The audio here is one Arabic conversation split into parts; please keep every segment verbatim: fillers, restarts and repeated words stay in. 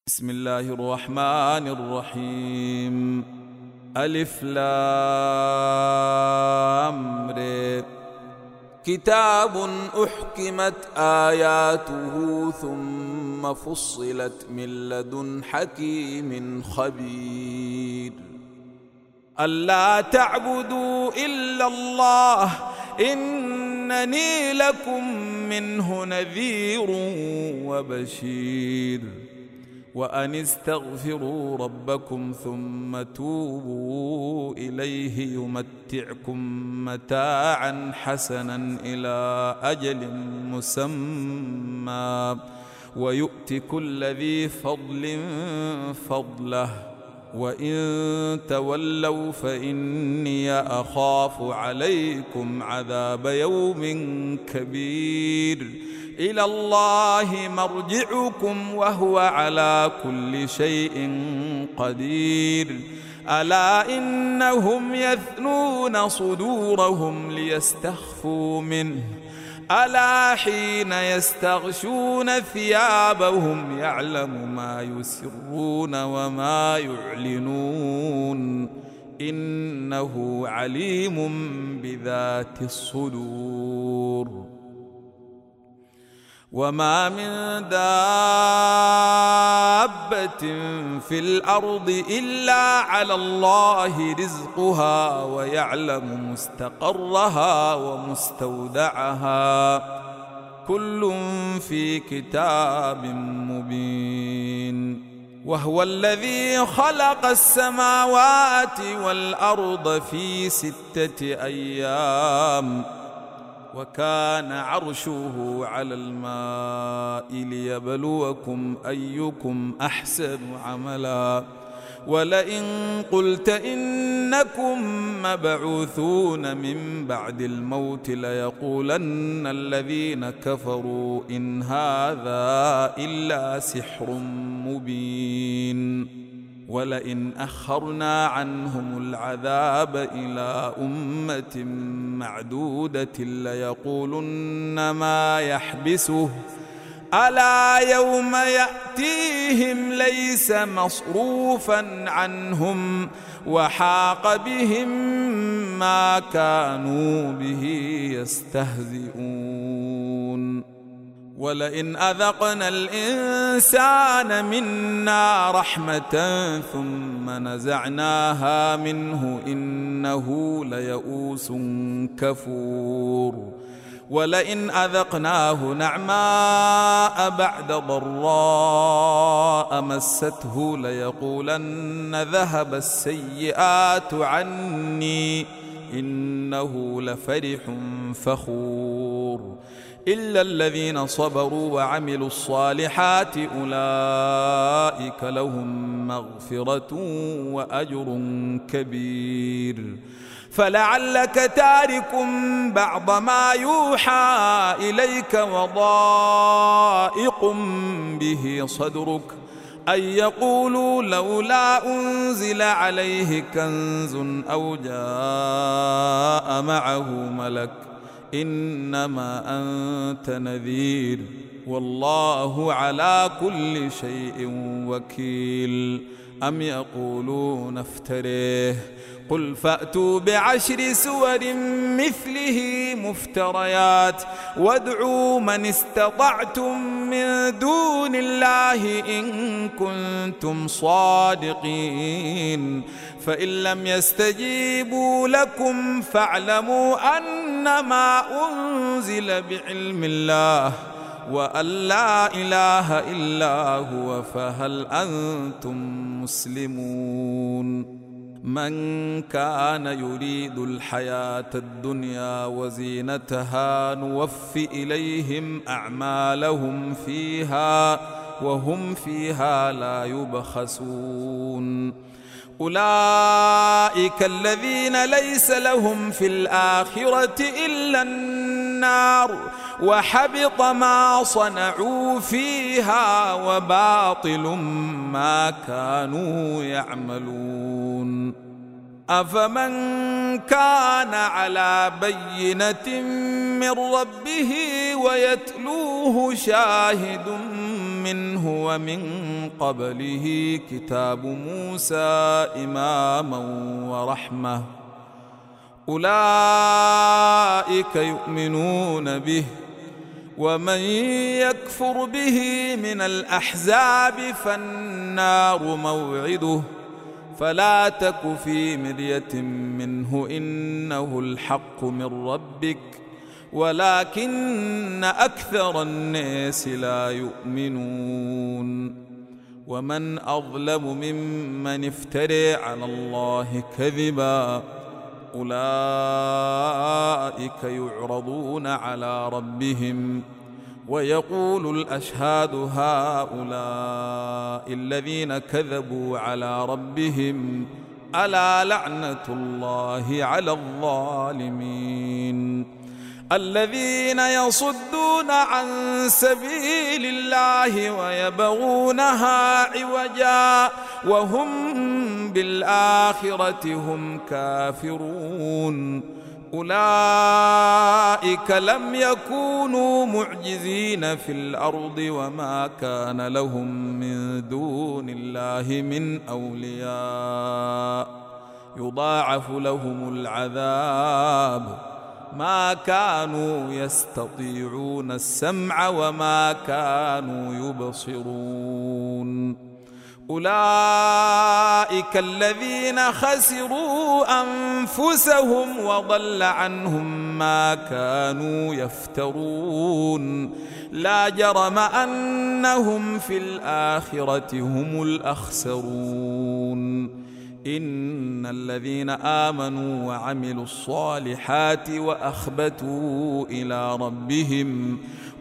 بسم الله الرحمن الرحيم. ألف لام ر. كتاب أحكمت آياته ثم فصلت من لدن حكيم خبير. ألا تعبدوا إلا الله إنني لكم منه نذير وبشير. وأن استغفروا ربكم ثم توبوا إليه يمتعكم متاعا حسنا إلى أجل مسمى ويؤت كل ذي فضل فضله وإن تولوا فإني أخاف عليكم عذاب يوم كبير. إلى الله مرجعكم وهو على كل شيء قدير. ألا إنهم يثنون صدورهم ليستخفوا منه ألا حين يستغشون ثيابهم يعلم ما يسرون وما يعلنون إنه عليم بذات الصدور. وما من دابة في الأرض إلا على الله رزقها ويعلم مستقرها ومستودعها كل في كتاب مبين. وهو الذي خلق السماوات والأرض في ستة أيام وكان عرشه على الماء ليبلوكم أيكم أحسن عملا. ولئن قلت إنكم مبعوثون من بعد الموت ليقولن الذين كفروا إن هذا إلا سحر مبين. ولئن أخرنا عنهم العذاب إلى أمة معدودة ليقولن ما يحبسه ألا يوم يأتيهم ليس مصروفا عنهم وحاق بهم ما كانوا به يستهزئون. ولئن أذقنا الإنسان منا رحمة ثم نزعناها منه إنه ليئوس كفور. ولئن أذقناه نعماء بعد ضراء مسته ليقولن ذهب السيئات عني إنه لفرح فخور. إلا الذين صبروا وعملوا الصالحات أولئك لهم مغفرة وأجر كبير. فلعلك تارك بعض ما يوحى إليك وضائق به صدرك أن يقولوا لولا أنزل عليه كنز أو جاء معه ملك إنما أنت نذير والله على كل شيء وكيل. أم يقولون افتريه قل فأتوا بعشر سور مثله مفتريات وادعوا من استطعتم من دون الله إن كنتم صادقين. فإن لم يستجيبوا لكم فاعلموا أنما أنزل بعلم الله وأن لا إله إلا هو فهل أنتم مسلمون. من كان يريد الحياة الدنيا وزينتها نوف إليهم أعمالهم فيها وهم فيها لا يبخسون. أولئك الذين ليس لهم في الآخرة إلا النار وحبط ما صنعوا فيها وباطل ما كانوا يعملون. أفمن كان على بينة من ربه ويتلوه شاهد منه ومن قبله كتاب موسى إماما ورحمة أولئك يؤمنون به ومن يكفر به من الأحزاب فالنار موعده فلا تك في مرية منه إنه الحق من ربك ولكن أكثر الناس لا يؤمنون ومن أظلم ممن افترى على الله كذبا أولئك يعرضون على ربهم ويقول الأشهاد هؤلاء الذين كذبوا على ربهم ألا لعنة الله على الظالمين الذين يصدون عن سبيل الله ويبغونها عوجا وهم بالآخرة هم كافرون أولئك لم يكونوا معجزين في الأرض وما كان لهم من دون الله من أولياء يضاعف لهم العذاب ما كانوا يستطيعون السمع وما كانوا يبصرون أولئك الذين خسروا أنفسهم وضل عنهم ما كانوا يفترون لا جرم أنهم في الآخرة هم الأخسرون إن الذين آمنوا وعملوا الصالحات وأخبتوا إلى ربهم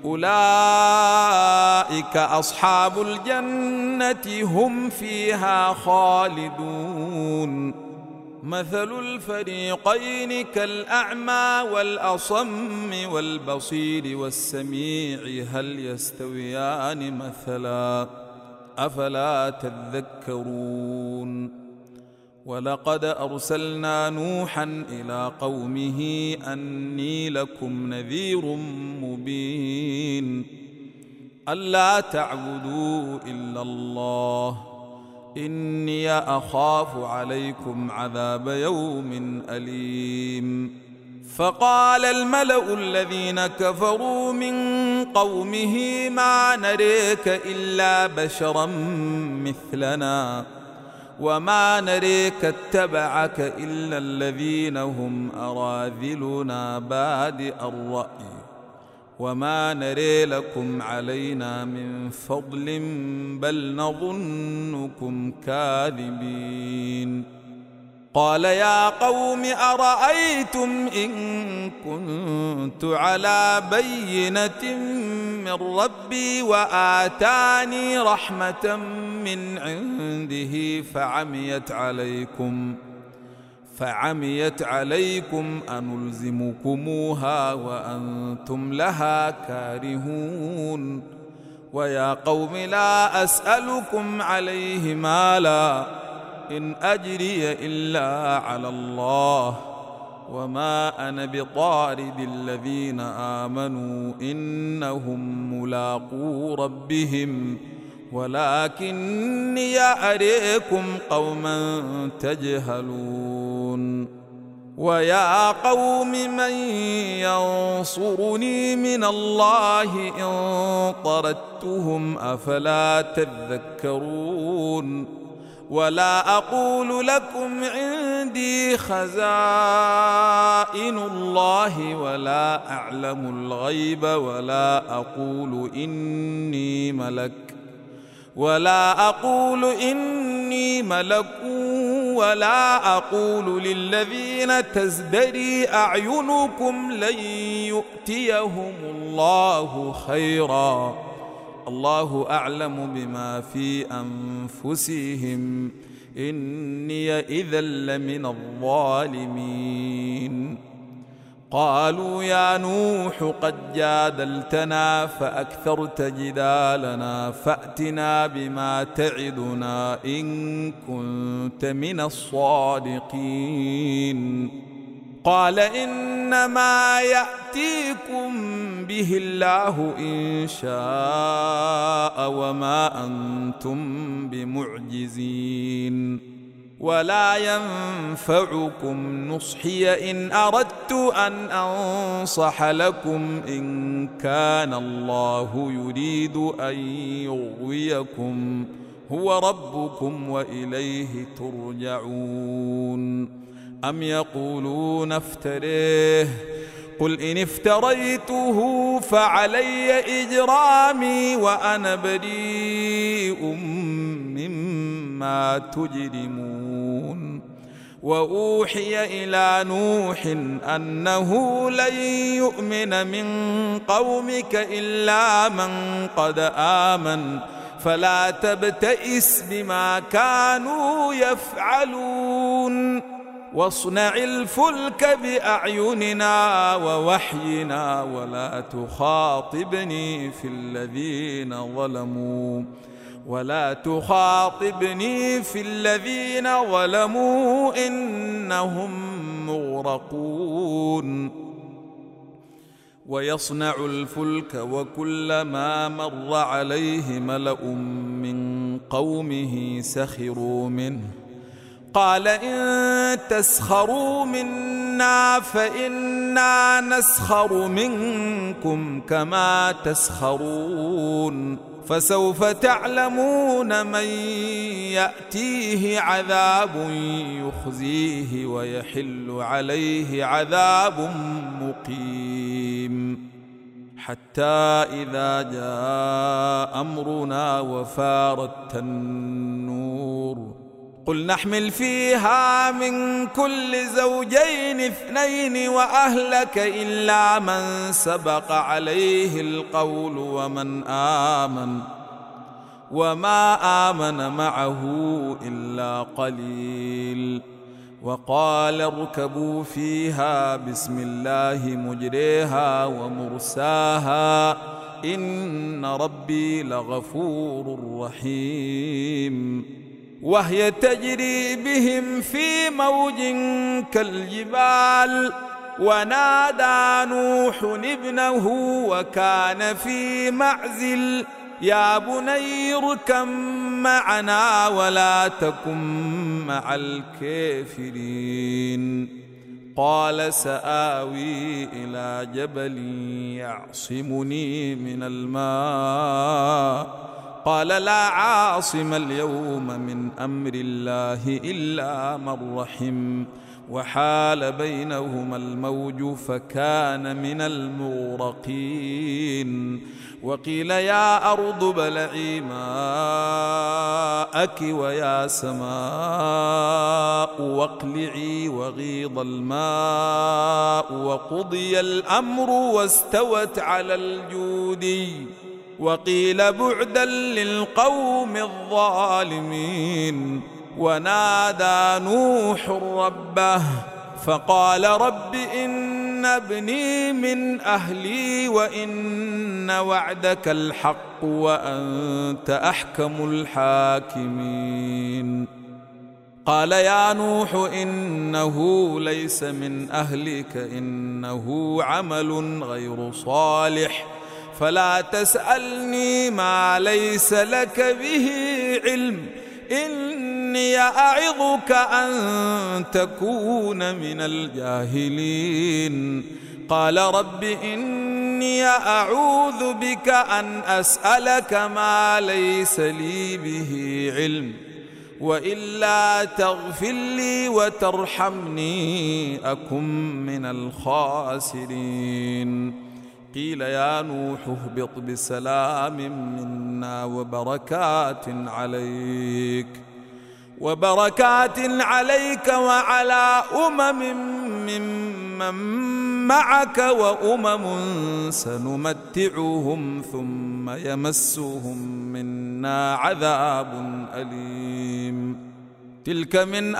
أولئك أصحاب الجنة هم فيها خالدون مثل الفريقين كالأعمى والأصم والبصير والسميع هل يستويان مثلا أفلا تذكرون ولقد أرسلنا نوحا إلى قومه أني لكم نذير مبين ألا تعبدوا إلا الله إني أخاف عليكم عذاب يوم أليم فقال الملأ الذين كفروا من قومه ما نريك إلا بشرا مثلنا وما نريك اتبعك إلا الذين هم أراذلنا بادئ الرأي وما نري لكم علينا من فضل بل نظنكم كاذبين قال يا قوم أرأيتم إن كنت على بينة من ربي وآتاني رحمة من عنده فعميت عليكم فعميت عليكم أنلزمكموها وأنتم لها كارهون ويا قوم لا أسألكم عليه مالا إن أجري إلا على الله وما أنا بطارد الذين آمنوا إنهم ملاقو ربهم ولكني أريكم قوما تجهلون ويا قوم من ينصرني من الله إن طردتهم أفلا تذكرون ولا أقول لكم عندي خزائن الله ولا أعلم الغيب ولا أقول إني ملك ولا أقول إني ملك ولا أقول للذين تزدري أعينكم لن يؤتيهم الله خيرا الله أعلم بما في أنفسهم إني إذا لمن الظالمين قالوا يا نوح قد جادلتنا فأكثرت جدالنا فأتنا بما تعدنا إن كنت من الصادقين. قال إنما يأتيكم به الله إن شاء وما أنتم بمعجزين ولا ينفعكم نصحي إن أردت أن أنصح لكم إن كان الله يريد أن يغويكم هو ربكم وإليه ترجعون. أم يقولون افتريه قل إن افتريته فعلي إجرامي وأنا بريء مما تجرمون. وأوحي إلى نوح أنه لن يؤمن من قومك إلا من قد آمن فلا تبتئس بما كانوا يفعلون واصنع الفلك بأعيننا ووحينا ولا تخاطبني في الذين ظلموا ولا تخاطبني في الذين ظلموا إنهم مغرقون. ويصنع الفلك وكلما مر عليه ملأ من قومه سخروا منه قال إن تسخروا منا فإنا نسخر منكم كما تسخرون فسوف تعلمون من يأتيه عذاب يخزيه ويحل عليه عذاب مقيم. حتى إذا جاء أمرنا وفارت النور قل نحمل فيها من كل زوجين اثنين وأهلك إلا من سبق عليه القول ومن آمن وما آمن معه إلا قليل. وقال اركبوا فيها بسم الله مجريها ومرساها إن ربي لغفور رحيم. وهي تجري بهم في موج كالجبال ونادى نوح ابنه وكان في معزل يا بني اركب معنا ولا تكن مع الكافرين. قال سآوي إلى جبل يعصمني من الماء قال لا عاصم اليوم من أمر الله إلا من رحم وحال بينهما الموج فكان من المغرقين. وقيل يا أرض ابلعي ماءك ويا سماء واقلعي وغيض الماء وقضي الأمر واستوت على الجودي وقيل بعدا للقوم الظالمين. ونادى نوح ربه فقال رب إن ابني من أهلي وإن وعدك الحق وأنت أحكم الحاكمين. قال يا نوح إنه ليس من أهلك إنه عمل غير صالح فلا تسألني ما ليس لك به علم إني أعظك أن تكون من الجاهلين. قال رب إني أعوذ بك أن أسألك ما ليس لي به علم وإلا تغفر لي وترحمني أكن من الخاسرين. قيل يا نوح اهبط بسلام منا وبركات عليك وبركات عليك وعلى أمم ممن معك وأمم سنمتعهم ثم يمسهم منا عذاب أليم. تلك من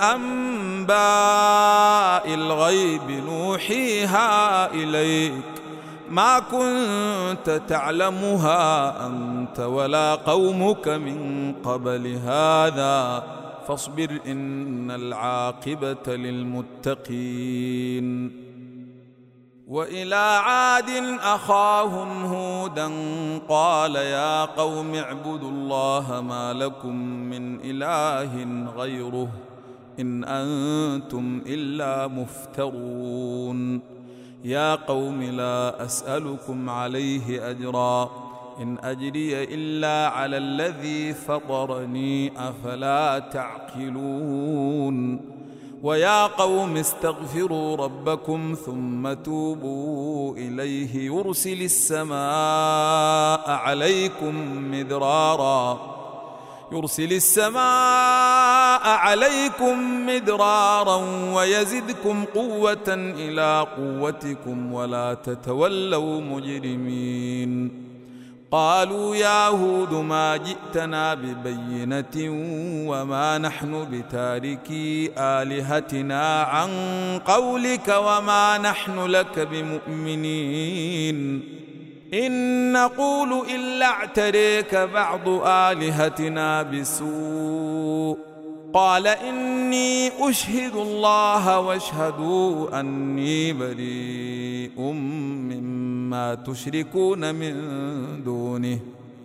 أنباء الغيب نوحيها إليك ما كنت تعلمها أنت ولا قومك من قبل هذا فاصبر إن العاقبة للمتقين. وإلى عاد أخاهم هودا قال يا قوم اعبدوا الله ما لكم من إله غيره إن أنتم إلا مفترون. يا قوم لا أسألكم عليه أجرا إن أجري إلا على الذي فطرني أفلا تعقلون. ويا قوم استغفروا ربكم ثم توبوا إليه يرسل السماء عليكم مدرارا يرسل السماء عليكم مدرارا ويزدكم قوة إلى قوتكم ولا تتولوا مجرمين. قالوا يا هود ما جئتنا ببينة وما نحن بتاركي آلهتنا عن قولك وما نحن لك بمؤمنين إن نقول إلا اعتريك بعض آلهتنا بسوء. قال إني أشهد الله واشهدوا أني بريء مما تشركون من دونه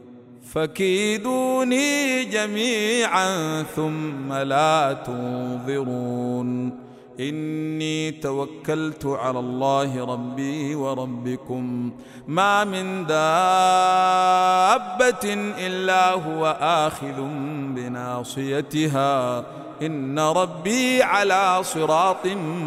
فكيدوني جميعا ثم لا تنظرون. إني توكلت على الله ربي وربكم ما من دابة إلا هو آخذ بناصيتها إن ربي على صراط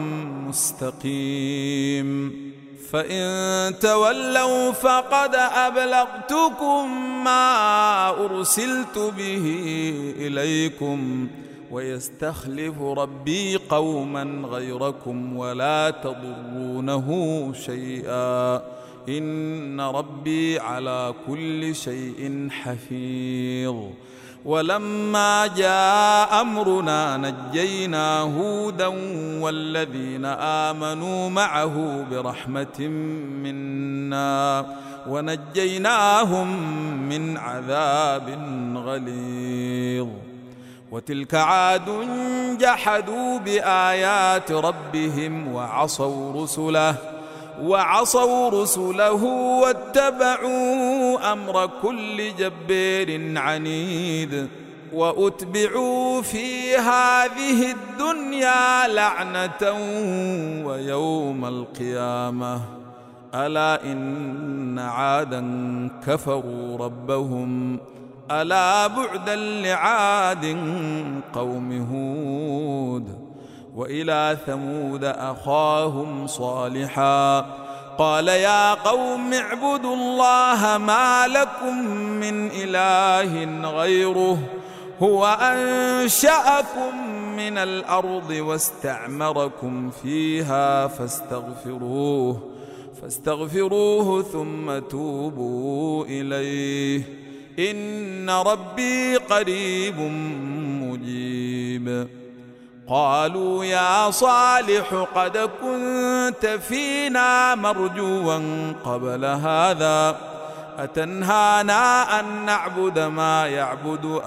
مستقيم. فإن تولوا فقد أبلغتكم ما أرسلت به إليكم ويستخلف ربي قوما غيركم ولا تضرونه شيئا إن ربي على كل شيء حفيظ. ولما جاء أمرنا نجينا هودا والذين آمنوا معه برحمة منا ونجيناهم من عذاب غليظ. وتلك عاد جحدوا بآيات ربهم وعصوا رسله وعصوا رسله واتبعوا أمر كل جبار عنيد. وأتبعوا في هذه الدنيا لعنة ويوم القيامة ألا إن عادا كفروا ربهم ألا بعدا لعاد قوم هود. وإلى ثمود أخاهم صالحا قال يا قوم اعبدوا الله ما لكم من إله غيره هو أنشأكم من الأرض واستعمركم فيها فاستغفروه فاستغفروه ثم توبوا إليه إن ربي قريب مجيب. قالوا يا صالح قد كنت فينا مرجوا قبل هذا أتنهانا أن نعبد ما يعبد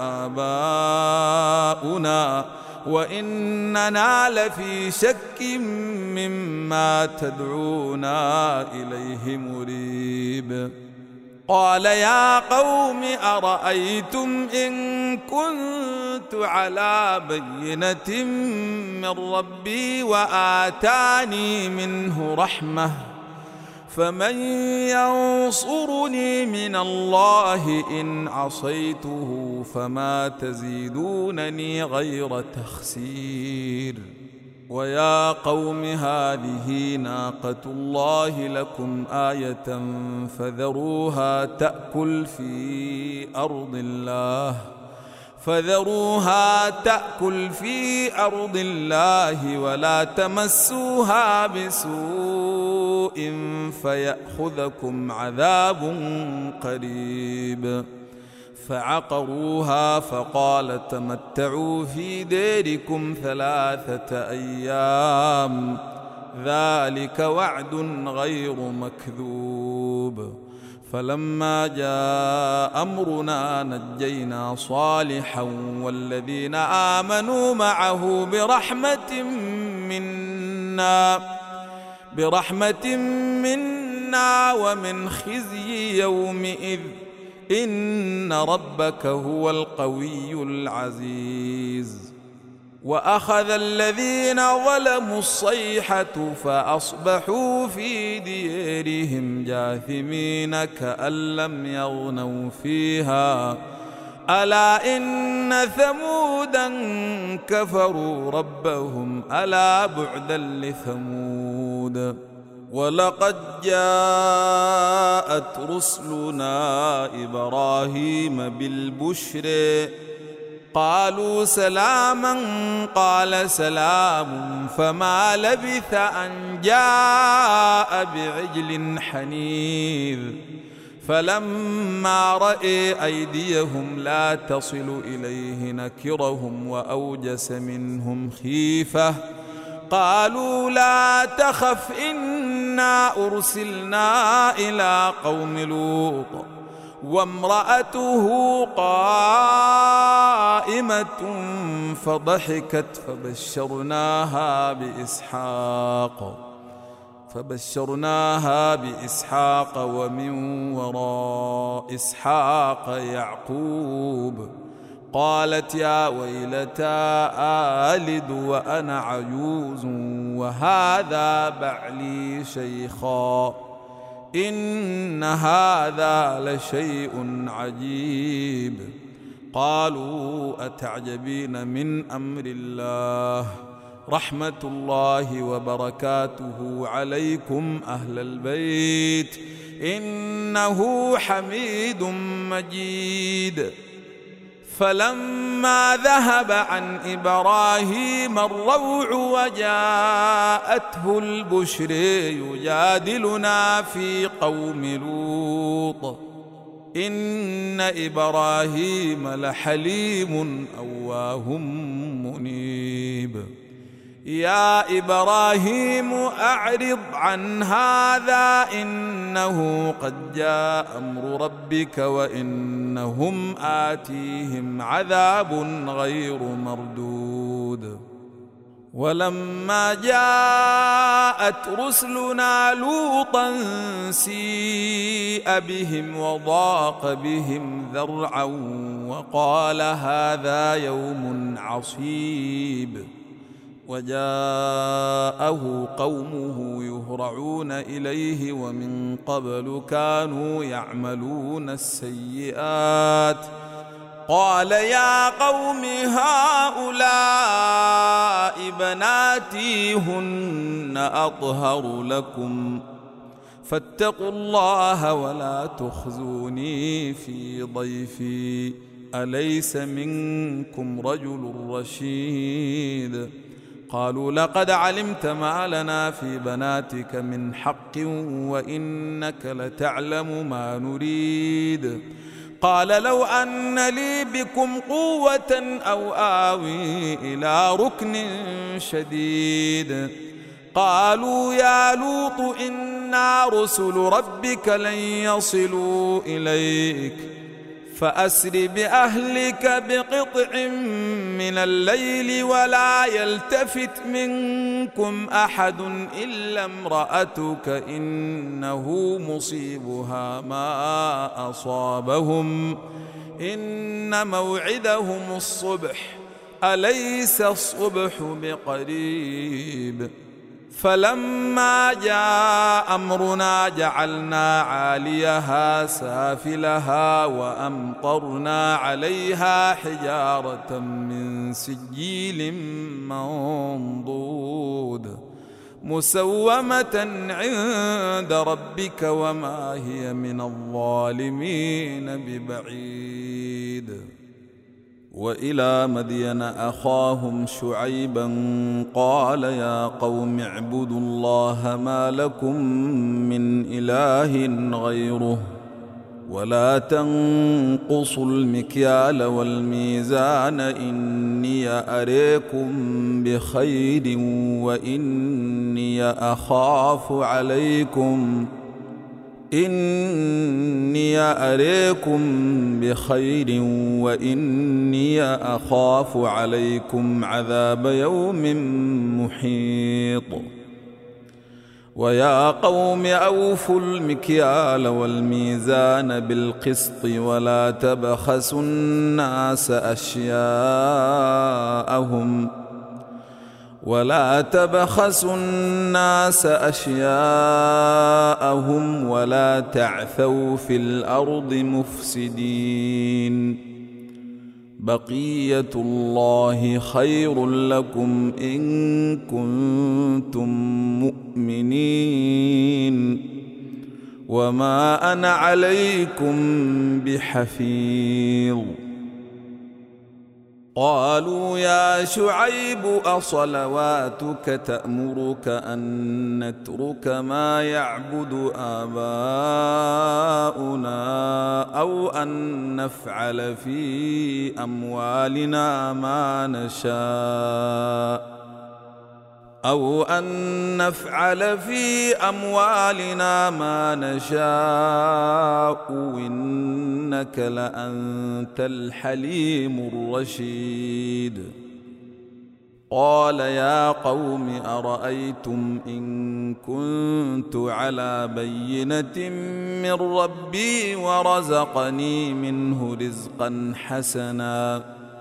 آباؤنا وإننا لفي شك مما تدعونا إليه مريب. قال يا قوم أرأيتم إن كنت على بينة من ربي وآتاني منه رحمة فمن ينصرني من الله إن عصيته فما تزيدونني غير تخسير. ويا قوم هذه ناقة الله لكم آية فذروها تأكل في أرض الله فذروها تأكل في أرض الله ولا تمسوها بسوء فيأخذكم عذاب قريب. فعقروها فقال تمتعوا في ديركم ثلاثة أيام ذلك وعد غير مكذوب. فلما جاء أمرنا نجينا صالحا والذين آمنوا معه برحمة منا برحمة منا ومن خزي يومئذ إن ربك هو القوي العزيز. وأخذ الذين ظلموا الصيحة فأصبحوا في ديارهم جاثمين كأن لم يغنوا فيها ألا إن ثمودا كفروا ربهم ألا بعدا لثمود. ولقد جاءت رسلنا إبراهيم بالبشر قالوا سلاما قال سلام فما لبث أن جاء بعجل حنيذ. فلما رأى أيديهم لا تصل إليه نكرهم وأوجس منهم خيفة قالوا لا تخف إنا أرسلنا إلى قوم لوط وامرأته قائمة فضحكت فبشرناها بإسحاق فبشرناها بإسحاق ومن وراء إسحاق يعقوب. قالت يا ويلتى آلد وأنا عجوز وهذا بعلي شيخا إن هذا لشيء عجيب. قالوا أتعجبين من أمر الله رحمة الله وبركاته عليكم أهل البيت إنه حميد مجيد. فلما ذهب عن إبراهيم الروع وجاءته البشر يجادلنا في قوم لوط إن إبراهيم لحليم أواه منيب. يا إبراهيم أعرض عن هذا إنه قد جاء أمر ربك وإنهم آتيهم عذاب غير مردود. ولما جاءت رسلنا لوطا سيء بهم وضاق بهم ذرعا وقال هذا يوم عصيب. وجاءه قومه يهرعون إليه ومن قبل كانوا يعملون السيئات قال يا قوم هؤلاء بناتي هن أطهر لكم فاتقوا الله ولا تخزوني في ضيفي أليس منكم رجل رشيد. قالوا لقد علمت ما لنا في بناتك من حق وإنك لتعلم ما نريد. قال لو أن لي بكم قوة أو آوي إلى ركن شديد. قالوا يا لوط إنا رسل ربك لن يصلوا إليك فأسر بأهلك بقطع من الليل ولا يلتفت منكم أحد إلا امرأتك إنه مصيبها ما أصابهم إن موعدهم الصبح أليس الصبح بقريب. فلما جاء أمرنا جعلنا عاليها سافلها وأمطرنا عليها حجارة من سجيل منضود مسومة عند ربك وما هي من الظالمين ببعيد. وإلى مدين أخاهم شعيبا قال يا قوم اعبدوا الله ما لكم من إله غيره ولا تنقصوا المكيال والميزان إني أريكم بخير وإني أخاف عليكم إني أريكم بخير وإني أخاف عليكم عذاب يوم محيط. ويا قوم أوفوا المكيال والميزان بالقسط ولا تبخسوا الناس أشياءهم ولا تبخسوا الناس أشياءهم ولا تعثوا في الأرض مفسدين. بقية الله خير لكم إن كنتم مؤمنين وما أنا عليكم بحفيظ. قالوا يا شعيب أصلواتك تأمرك أن نترك ما يعبد آباؤنا أو أن نفعل في أموالنا ما نشاء أو أن نفعل في أموالنا ما نشاء إنك لأنت الحليم الرشيد. قال يا قوم أرأيتم إن كنت على بينة من ربي ورزقني منه رزقا حسنا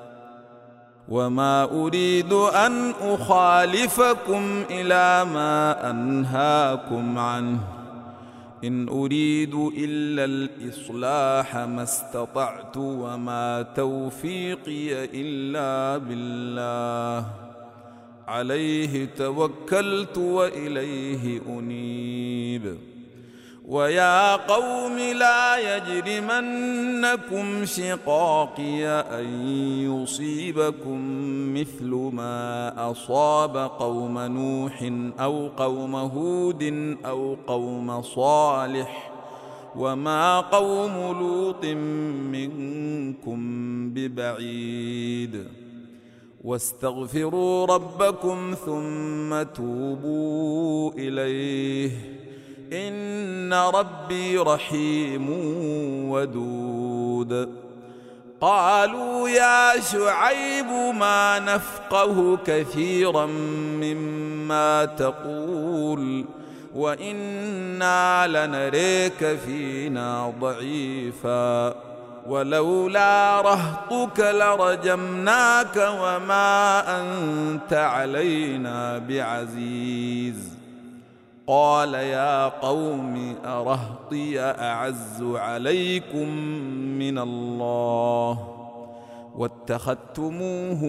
وما أريد أن أخالفكم إلى ما أنهاكم عنه إن أريد إلا الإصلاح ما استطعت وما توفيقي إلا بالله عليه توكلت وإليه أنيب. ويا قوم لا يجرمنكم شقاقي أن يصيبكم مثل ما أصاب قوم نوح أو قوم هود أو قوم صالح وما قوم لوط منكم ببعيد. واستغفروا ربكم ثم توبوا إليه إن ربي رحيم ودود. قالوا يا شعيب ما نفقه كثيرا مما تقول وإنا لنريك فينا ضعيفا ولولا رهطك لرجمناك وما أنت علينا بعزيز. قال يا قوم أرهطي أعز عليكم من الله واتخذتموه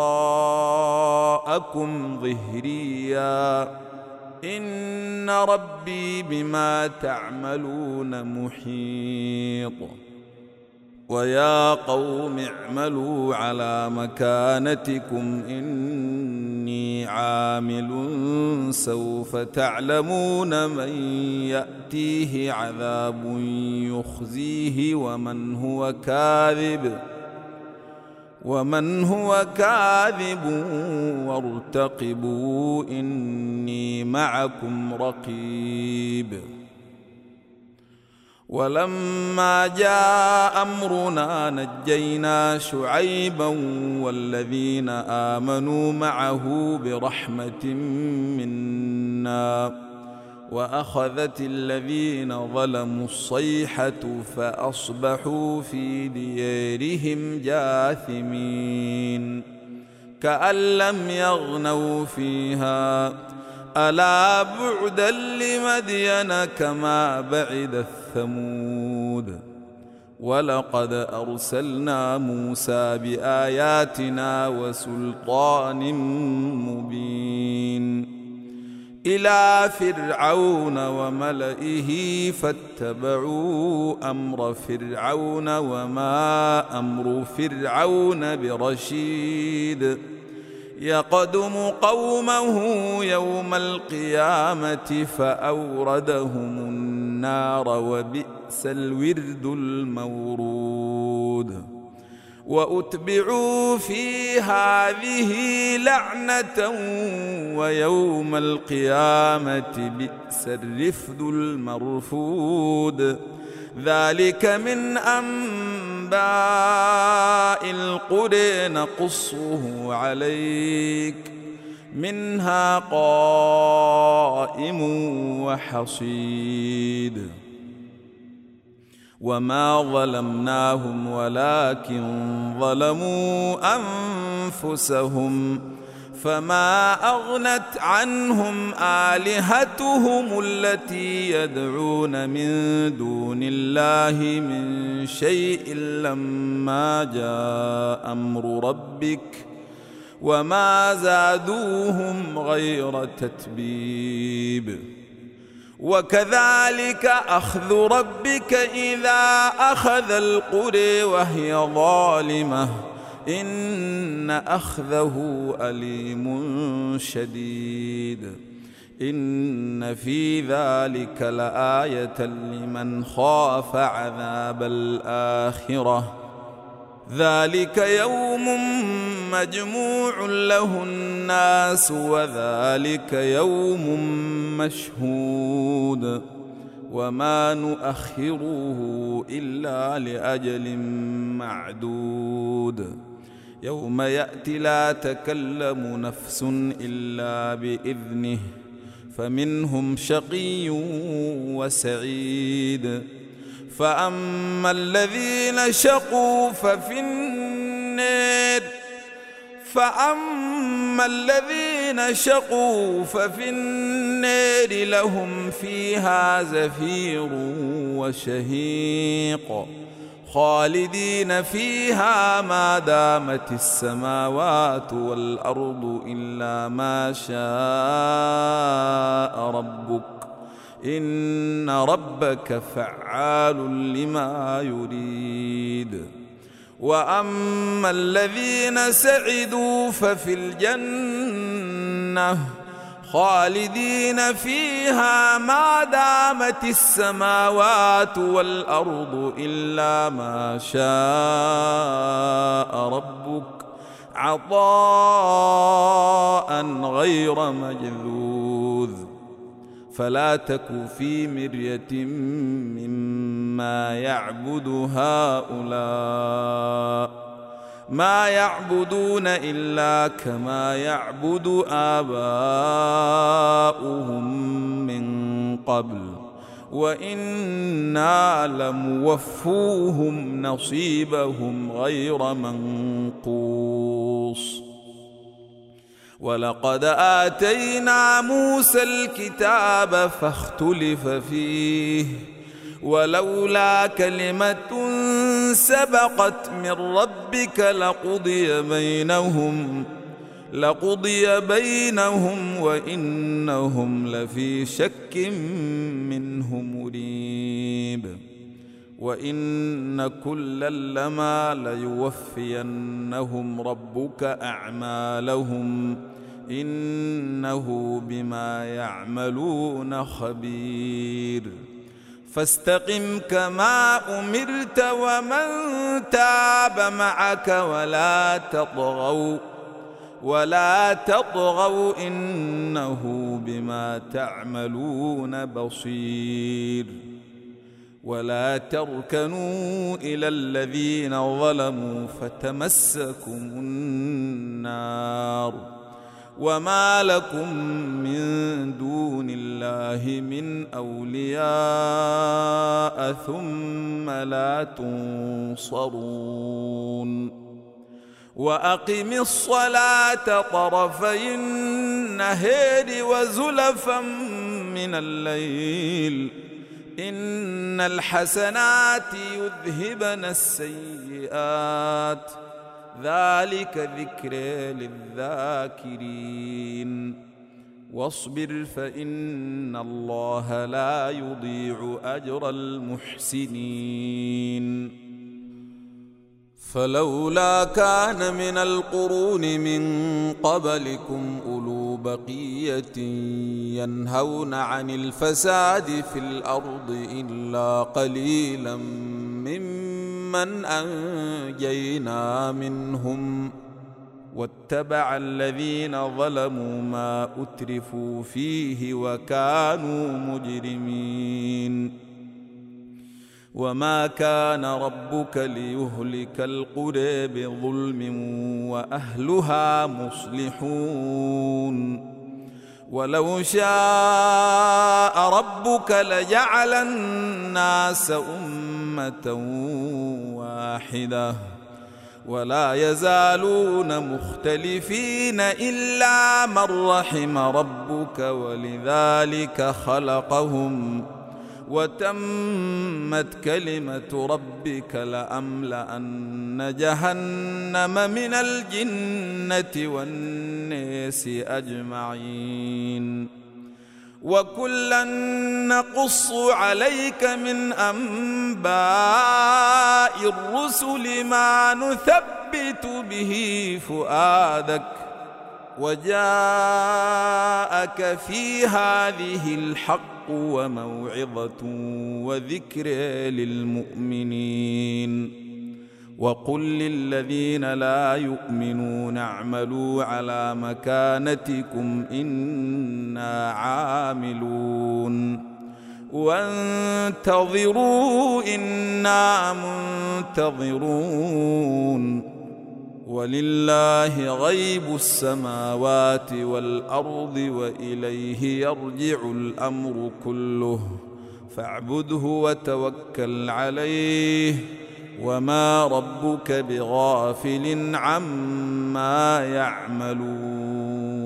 وراءكم ظهريا إن ربي بما تعملون محيط. ويا قوم اعملوا على مكانتكم إني عامل سوف تعلمون من يأتيه عذاب يخزيه ومن هو كاذب ومن هو كاذب وارتقبوا إني معكم رقيب. ولما جاء أمرنا نجينا شعيبا والذين آمنوا معه برحمة منا وأخذت الذين ظلموا الصيحة فأصبحوا في ديارهم جاثمين كأن لم يغنوا فيها ألا بعدا لمدين كما بعد الثمود. ولقد أرسلنا موسى بآياتنا وسلطان مبين إلى فرعون وملئه فاتبعوا أمر فرعون وما أمر فرعون برشيد يقدم قومه يوم القيامة فأوردهم النار النار وبئس الورد المورود. وأتبعوا في هذه لعنة ويوم القيامة بئس الرفد المرفود. ذلك من أنباء القرى نقصه عليك منها قائم وحصيد. وما ظلمناهم ولكن ظلموا أنفسهم فما أغنت عنهم آلهتهم التي يدعون من دون الله من شيء لما جاء أمر ربك وما زادوهم غير تتبيب. وكذلك أخذ ربك إذا أخذ القرى وهي ظالمة إن أخذه أليم شديد. إن في ذلك لآية لمن خاف عذاب الآخرة. ذلك يوم مجموع له الناس وذلك يوم مشهود. وما نؤخره إلا لأجل معدود. يوم يأتي لا تكلم نفس إلا بإذنه فمنهم شقي وسعيد. فأما الذين شقوا ففي النار فأما الذين شقوا ففي النار لهم فيها زفير وشهيق خالدين فيها ما دامت السماوات والأرض إلا ما شاء ربك إن ربك فعال لما يريد. وأما الذين سعدوا ففي الجنة خالدين فيها ما دامت السماوات والأرض إلا ما شاء ربك عطاء غير مجذوذ. فلا تك في مرية مما يعبد هؤلاء ما يعبدون إلا كما يعبد آباؤهم من قبل وإنا لموفوهم نصيبهم غير منقوص. ولقد آتينا موسى الكتاب فاختلف فيه ولولا كلمة سبقت من ربك لقضي بينهم لقضي بينهم وإنهم لفي شك منه مريب. وإن كلا لما ليوفينهم ربك أعمالهم إنه بما يعملون خبير. فاستقم كما أمرت ومن تاب معك ولا تطغوا ولا تطغوا إنه بما تعملون بصير. ولا تركنوا إلى الذين ظلموا فتمسكم النار وما لكم من دون الله من أولياء ثم لا تنصرون. وأقم الصلاة طرفي النهار وزلفا من الليل إن الحسنات يذهبن السيئات ذلك ذكر للذاكرين. واصبر فإن الله لا يضيع أجر المحسنين. فلولا كان من القرون من قبلكم أولو بقية ينهون عن الفساد في الأرض إلا قليلا ممن أنجينا منهم واتبع الذين ظلموا ما أترفوا فيه وكانوا مجرمين. وما كان ربك ليهلك القرى بظلم وأهلها مصلحون. ولو شاء ربك لجعل الناس أمة واحدة ولا يزالون مختلفين إلا من رحم ربك ولذلك خلقهم وتمت كلمة ربك لأملأن جهنم من الجنة والناس أجمعين. وكلا نقص عليك من أنباء الرسل ما نثبت به فؤادك وجاءك في هذه الحق وموعظة وذكر للمؤمنين. وقل للذين لا يؤمنون اعملوا على مكانتكم إنا عاملون وانتظروا إنا منتظرون. ولله غيب السماوات والأرض وإليه يرجع الأمر كله فاعبده وتوكل عليه وما ربك بغافل عما يعملون.